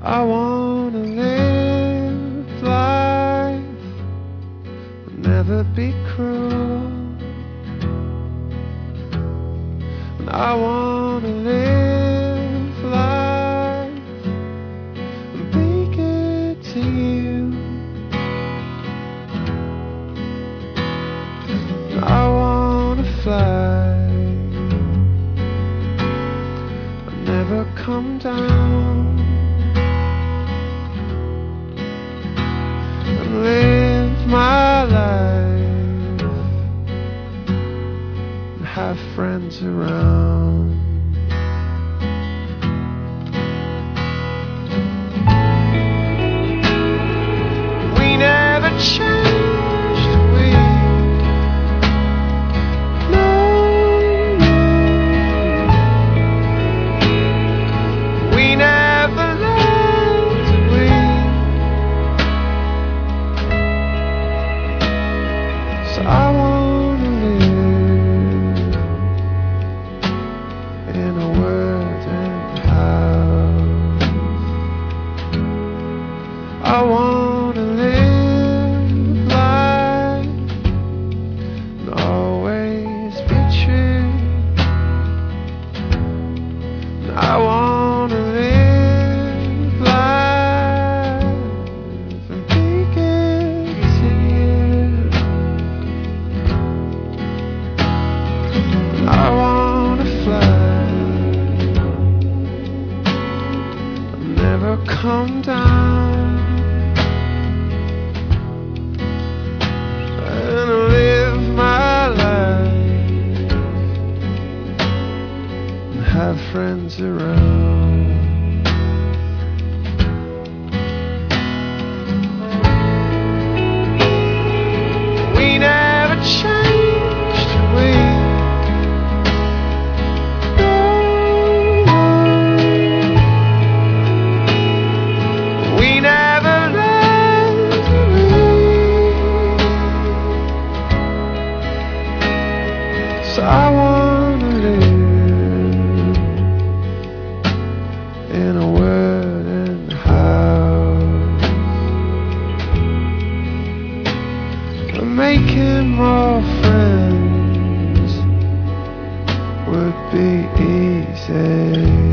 I wanna live life and never be cruel. And I wanna live life and be good to you. And I wanna fly and never come down. Live my life and have friends around. We never changed, no. We never I wanna live in a wooden house. I wanna live life and always be true. And I wanna live life and be good to you. I wanna fly and never come down, and live my life and have friends around. We never changed, so I wanna live in a wooden house and making more friends would be easy.